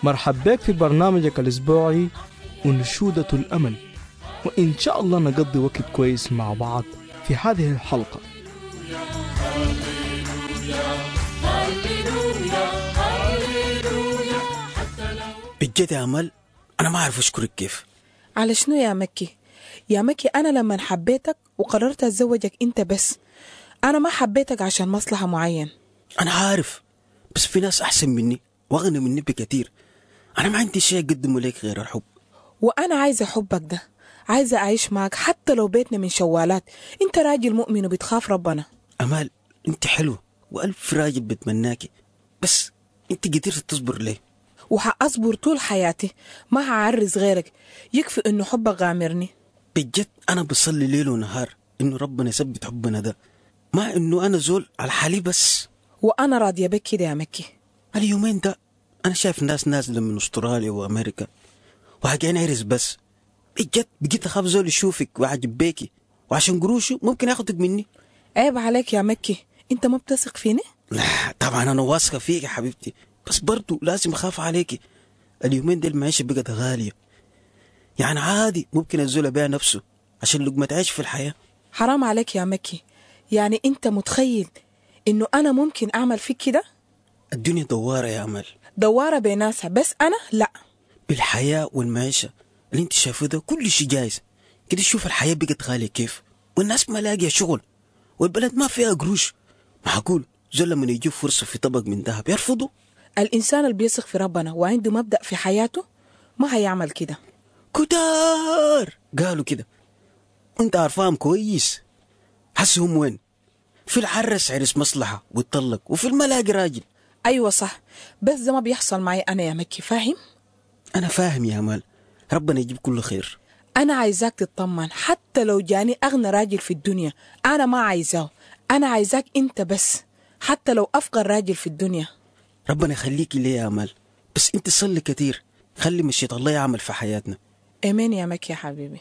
مرحب بك في برنامجك الأسبوعي أنشودة الأمل، وإن شاء الله نقضي وقت كويس مع بعض في هذه الحلقة. بجد يا أمل أنا ما أعرف أشكرك كيف. على شنو يا مكي؟ يا مكي أنا لما حبيتك وقررت أتزوجك أنت بس، أنا ما حبيتك عشان مصلحة معين. أنا عارف، بس في ناس أحسن مني وأغنى مني بكثير. أنا ما عندي شيء أقدمه لك غير الحب، وأنا عايزة حبك ده، عايزة أعيش معك حتى لو بيتنا من شوالات. أنت راجل مؤمن وبتخاف ربنا. أمال أنت حلو وألف راجل بتمناكي، بس أنت قدرت تصبر ليه؟ وحأصبر طول حياتي، ما هعرز غيرك. يكفي إنه حبك غامرني. بجد أنا بصلي ليل ونهار إنه ربنا يثبت حبنا ده، ما إنه أنا زول على حالي بس. وأنا راضية بك كده يا مكي. اليومين ده أنا شايف ناس نازلة من أستراليا وأمريكا وحاجين عرس، بس بجد بقيت أخاف زول يشوفك وعجب بيكي، وعشان قروشه ممكن ياخدك مني. عيب عليك يا مكي، أنت ما بتثق فيني؟ لا طبعا أنا واثقة فيك يا حبيبتي، بس برضو لازم أخاف عليكي. اليومين دي المعيشة بقت غالية، يعني عادي ممكن الزول بيها نفسه عشان لقمة عيش في الحياة. حرام عليك يا مكي، يعني أنت متخيل إنه أنا ممكن أعمل فيك كده؟ الدنيا دوارة يا أمل، دوارة بناسها، بس أنا لا. بالحياة والمعيشة اللي انت شايفه ده كل شيء جايز كده. شوف الحياة بقت غالية كيف، والناس ما لاقية شغل، والبلد ما فيها قروش. معقول زول لما يجيب فرصة في طبق من ذهب يرفضه؟ الإنسان اللي بيثق في ربنا وعنده مبدأ في حياته ما هيعمل كده. كتار قالوا كده، انت عارفاهم كويس. حسهم وين؟ في العرس عرس مصلحة واتطلق، وفي الملاقي راجل. أيوة صح، بس ده ما بيحصل معي أنا يا مكي، فاهم؟ أنا فاهم يا أمال، ربنا يجيب كل خير. أنا عايزاك تطمن، حتى لو جاني أغنى راجل في الدنيا أنا ما عايزاه. أنا عايزاك أنت بس، حتى لو أفقر راجل في الدنيا. ربنا يخليكي ليه يا أمال، بس انت صلي كتير، خلي مشيت الله يعمل في حياتنا. امين يا مكي يا حبيبي.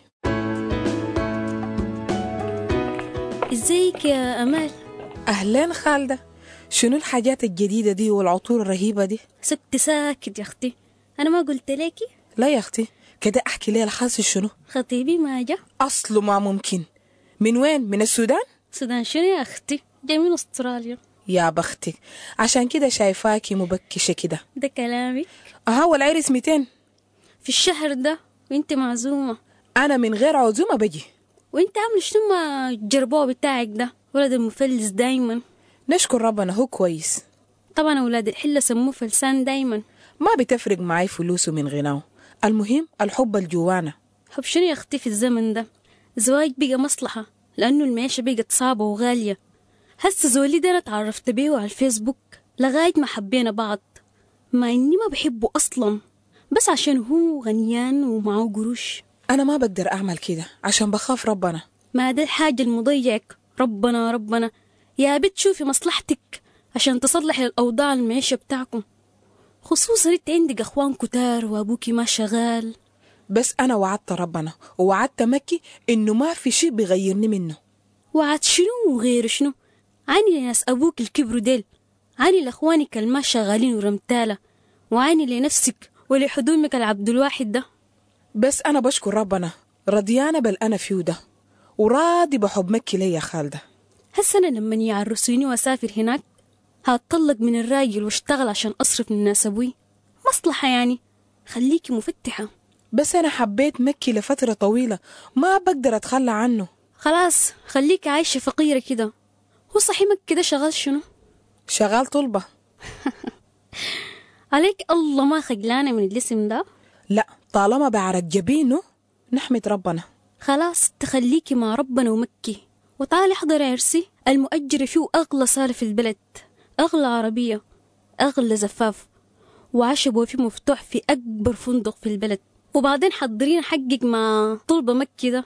ازيك يا امال؟ اهلين خالده، شنو الحاجات الجديده دي والعطور الرهيبه دي؟ سكت ساكت يا اختي، انا ما قلت لكي؟ لا يا اختي، كده احكي لي الحاصل شنو. خطيبي ما جا. اصله ما ممكن. من وين؟ من السودان؟ السودان شنو يا اختي؟ جاي من استراليا. يا بختك، عشان كده شايفاكي مبكشه كده. ده كلامك؟ والعرس 200 في الشهر ده، وانت معزومه. انا من غير عزومه بجي. وانت عامل شنو ما الجربوع بتاعك ده؟ ولد المفلس دايما. نشكر ربنا هو كويس. طبعا اولاد الحله سموه فلسان دايما. ما بتفرق معي فلوسه من غناه، المهم الحب الجوانا. حب شنو يا اختي في الزمن ده؟ الزواج بقى مصلحه، لانه المعيشه بقت صعبه وغاليه. هسه زولي ده انا اتعرفت بيه على الفيسبوك لغايه ما حبينا بعض، مع اني ما بحبه اصلا، بس عشان هو غنيان ومعه قروش. انا ما بقدر اعمل كده عشان بخاف ربنا. ما ده الحاجه المضيعك، ربنا ربنا. يا بنت شوفي مصلحتك عشان تصلح الاوضاع المعيشه بتاعكم، خصوصا انت عندك اخوان كتار وابوكي ما شغال. بس انا وعدت ربنا ووعدت مكي انه ما في شيء بيغيرني منه. وعد شنو وغير شنو؟ عاني لناس ابوك الكبر ديل، عاني لاخوانك الما شغالين ورمتاله، وعاني لنفسك ولحدومك العبد الواحد ده. بس انا بشكر ربنا، رضيانه بل انا فيه ده، وراضي بحب مكي لي يا خالده. هسه انا لما يعرسوني واسافر هناك هتطلق من الراجل واشتغل عشان اصرف من ناس ابوي، مصلحه يعني. خليكي مفتحه. بس انا حبيت مكي لفتره طويله، ما بقدر اتخلى عنه. خلاص خليكي عايشه فقيره كده. هو صحيح مكي ده شغال شنو؟ شغال طلبه. عليك الله ما خجلانه من الاسم ده. لا، طالما بعرف جبينه نحمد ربنا. خلاص تخليكي مع ربنا ومكي، وتعالي احضري عرسي المؤجر فيه أغلى صالة في البلد، أغلى عربية، أغلى زفاف، وعشبه فيه مفتوح في أكبر فندق في البلد، وبعدين حضرين حقك مع طلبة مكي ده.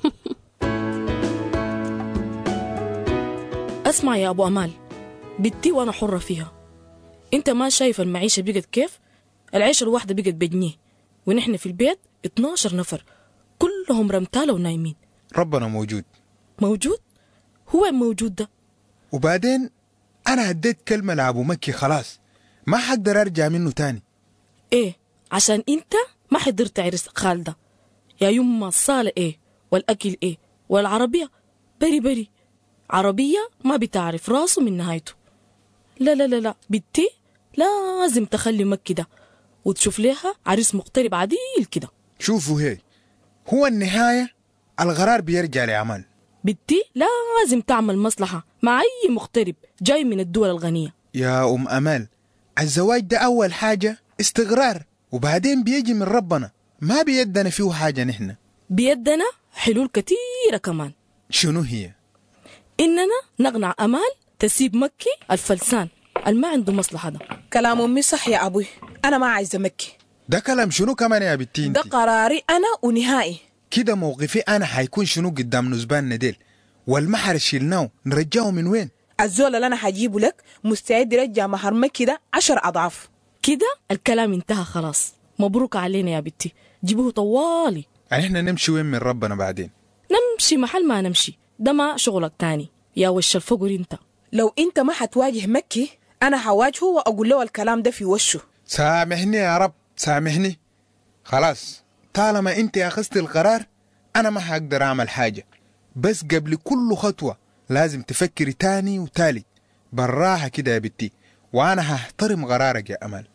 اسمع يا أبو أمال، بدي وأنا حرة فيها. أنت ما شايف المعيشة بقت كيف؟ العيشة الواحدة بقت بجنيه، ونحن في البيت 12 نفر كلهم رمتالة ونايمين. ربنا موجود. موجود؟ هو موجود ده. وبعدين أنا هديت كلمة لأبو مكي، خلاص ما حقدر أرجع منه تاني. ايه عشان انت ما حضرت عرس خالده. يا يما الصالة ايه والاكل ايه والعربية بري عربية ما بتعرف راسه من نهايته. لا لا لا لا بنتي لازم تخلي مكي ده وتشوف لها عريس مقترب عديل كده. شوفوا هي، هو النهاية القرار بيرجع لعمل. بنتي لازم تعمل مصلحة مع أي مقترب جاي من الدول الغنية. يا أمال، الزواج ده أول حاجة استقرار، وبعدين بيجي من ربنا، ما بيدنا فيه حاجة نحن. بيدنا حلول كتيرة كمان. شنو هي؟ إننا نقنع أمال تسيب مكي الفلسان ما عنده مصلحة ده. كلام أمي صح يا أبوي، أنا ما عايزة مكي. ده كلام شنو كمان يا بنتي؟ ده قراري أنا ونهائي. كده موقفي أنا حيكون شنو قدام نسباننا ديل؟ والمحر شيلناه نرجعه من وين؟ الزول اللي أنا حجيبه لك مستعد يرجع مهر مكي ده 10 أضعاف. كده الكلام انتهى خلاص. مبروك علينا يا بنتي، جيبوه طوالي. يعني احنا نمشي وين من ربنا بعدين؟ نمشي محل ما نمشي، ده ما شغلك تاني يا وش الفقر انت. لو انت ما حتواجه مكي انا حواجهه واقول له الكلام ده في وشه. سامحني يا رب سامحني. خلاص طالما انت اخذت القرار انا ما حقدر اعمل حاجة، بس قبل كل خطوة لازم تفكري تاني وتالت بالراحة كده يا بنتي، وانا هحترم قرارك يا امل.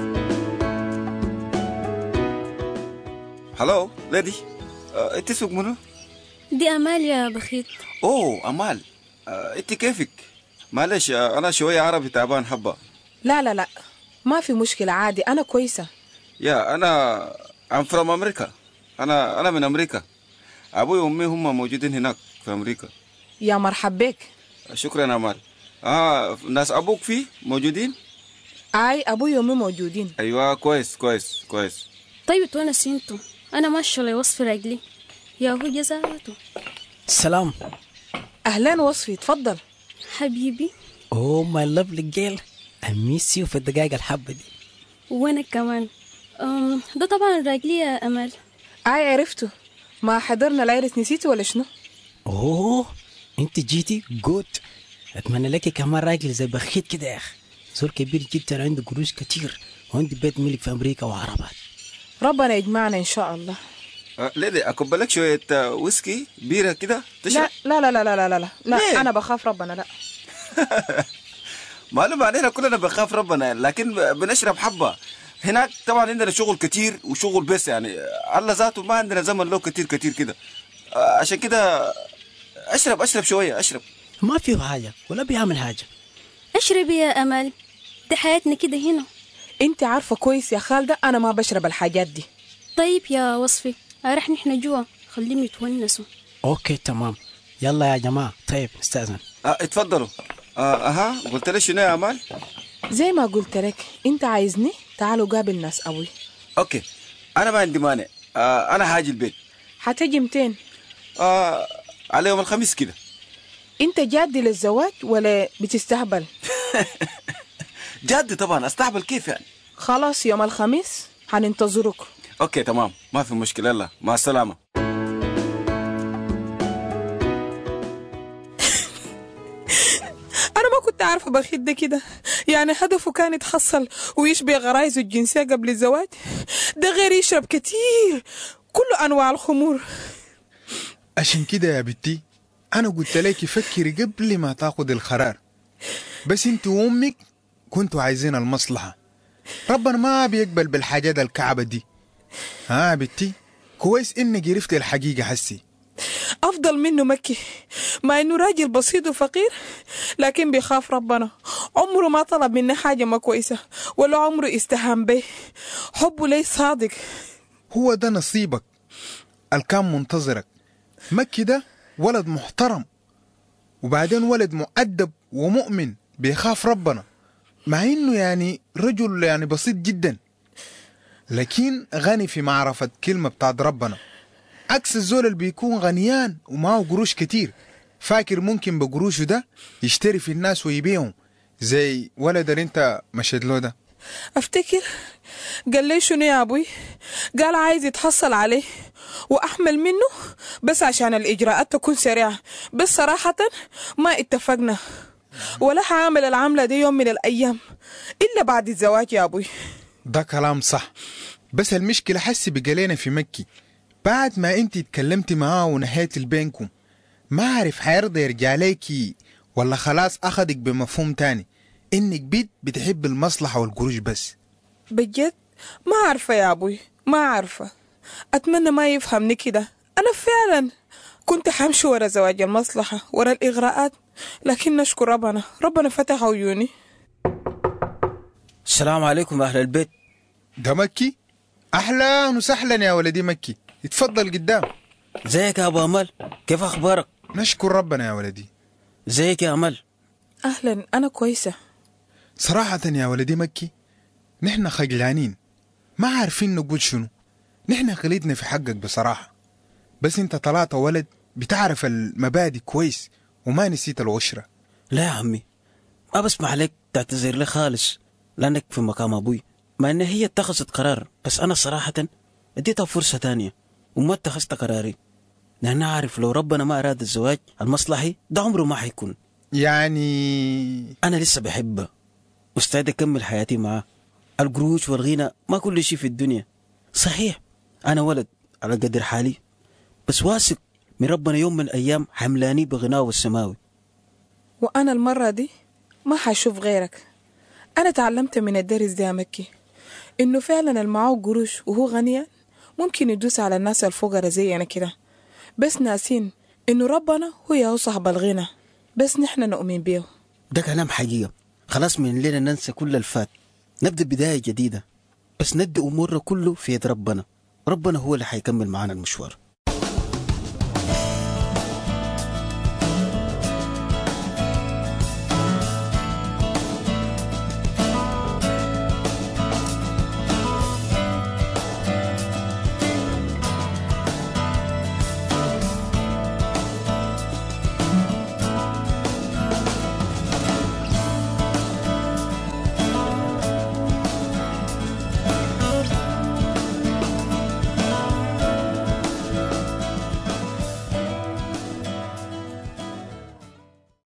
هلو ليدي، انت اسمك منو؟ دي أمال يا بخيت. اوه امال، انت كيفك؟ معلش انا شويه عربي تعبان حبه. لا لا لا ما في مشكلة عادي، انا كويسة. يا انا I'm from امريكا. انا من امريكا. ابوي وامي هم موجودين هناك في امريكا. يا مرحب بك. شكرا امال. ناس ابوك فيه موجودين؟ اي ابوي وامي موجودين. ايوه كويس كويس كويس. طيب تونس انتو، أنا ماشية لوصف رجلي يا هو جزاته. السلام. اهلا وصفي، تفضل. حبيبي. اوه ماي لافلي جيل، اميس يو في الدقائق الحبة دي. وانا كمان. ده طبعا الراجلي يا أمل. اي عرفته، ما حضرنا العرس نسيته ولا شنو؟ اوه انت جيتي جود. اتمنى لك كمان راجل زي بخيت كده يا اخي، زول كبير جدا عنده قروش كتير وعنده بيت ملك في امريكا وعربات. ربنا يجمعنا ان شاء الله. ليدي اكب لك شويه ويسكي بيره كده تشرب؟ لا لا لا لا لا لا لا, لا. ليه؟ انا بخاف ربنا. لا معلوم علينا كلنا بنخاف ربنا، لكن بنشرب حبه. هناك طبعا عندنا شغل كتير وشغل بس، يعني الله ذاته ما عندنا زمن له كتير كتير كده، عشان كده اشرب شويه اشرب. ما فيه حاجة ولا بيعمل حاجة. اشربي يا أمل، دي حياتنا كده هنا. انت عارفة كويس يا خالدة انا ما بشرب الحاجات دي. طيب يا وصفي رح نحن جوا، خليهم يتونسوا. اوكي تمام، يلا يا جماعة. طيب نستأذن. اتفضلوا. قلت لي شنو يا امال؟ زي ما قلت لك، انت عايزني تعالوا قابل ناس ابوي. اوكي انا ما عندي مانع. انا حاجي البيت. هتجي 200؟ على يوم الخميس كده. انت جادي للزواج ولا بتستهبل؟ جادي طبعا، استهبل كيف يعني؟ خلاص يوم الخميس هننتظرك. اوكي تمام ما في مشكله، يلا مع السلامه. انا ما كنت عارفه بخيت ده كده، يعني هدفه كان يتحصل ويشبه غرايزه الجنسيه قبل الزواج. ده غير يشرب كتير كل انواع الخمور. عشان كده يا بنتي انا قلت لك فكري قبل ما تاخد القرار، بس انت وامك كنتوا عايزين المصلحه. ربنا ما بيقبل بالحاجات الكعبه دي. ها بنتي كويس انك عرفتي الحقيقه. حسي افضل منه مكي، مع انه راجل بسيط وفقير لكن بيخاف ربنا. عمره ما طلب مني حاجه ما كويسه ولا عمره استهان به. حبه لي صادق. هو ده نصيبك الكام منتظرك. مكي ده ولد محترم، وبعدين ولد مؤدب ومؤمن بيخاف ربنا، مع انه يعني رجل يعني بسيط جدا، لكن غني في معرفة كلمة بتاعت ربنا، عكس الزول اللي بيكون غنيان ومعه قروش كتير، فاكر ممكن بقروشه ده يشتري في الناس ويبيعهم زي ولد اللي انت مشيت له ده. افتكر قال لي شنو يا ابوي؟ قال عايز يتحصل عليه واحمل منه بس عشان الاجراءات تكون سريعه، بس صراحه ما اتفقنا ولا هعمل العمله دي يوم من الايام الا بعد الزواج يا ابوي. ده كلام صح، بس المشكلة حسي بقالينا في مكي بعد ما انت اتكلمتي معاه ونهيت بينكم، ما عارف حيرضى يرجع ليكي ولا خلاص أخدك بمفهوم تاني إنك بيت بتحب المصلحة والقروش بس. بجد ما عارفة يا أبوي، ما عارفة. أتمنى ما يفهمني كده. أنا فعلا كنت حمشي ورا زواج المصلحة، ورا الإغراءات، لكن نشكر ربنا فتح عيوني. السلام عليكم أهل البيت. ده مكي؟ أهلا وسهلا يا ولدي مكي، اتفضل قدام. زيك يا أبو أمل، كيف أخبارك؟ نشكر ربنا يا ولدي. زيك يا أمل؟ أهلا، أنا كويسة. صراحة يا ولدي مكي نحن خجلانين ما عارفين نقول شنو. نحن غلطنا في حقك بصراحة، بس انت طلعت ولد بتعرف المبادئ كويس وما نسيت العشرة. لا يا عمي، ما بسمح عليك تعتذر لي خالص، لأنك في مقام أبوي، مع أن هي اتخذت قرار، بس أنا صراحة اديتها فرصة تانية وما اتخذت قراري، لأن أعرف لو ربنا ما أراد الزواج المصلحي ده عمره ما حيكون. يعني أنا لسه بحبها، مستعد أكمل حياتي معاه. القروش والغنى ما كل شيء في الدنيا. صحيح أنا ولد على قدر حالي، بس واثق من ربنا يوم من الأيام حملاني بغناه السماوي. وأنا المرة دي ما حشوف غيرك. أنا تعلمت من الدرس ده يا مكي إنه فعلا المعاه قروش وهو غنيان ممكن يدوس على الناس الفقراء زينا كده، بس ناسين إنه ربنا هو صاحب الغنى، بس نحن نؤمن بيه. ده كلام حقيقة. خلاص من الليلة ننسى كل الفات، نبدأ بداية جديدة، بس ندي أمورنا كله في يد ربنا. ربنا هو اللي حيكمل معانا المشوار.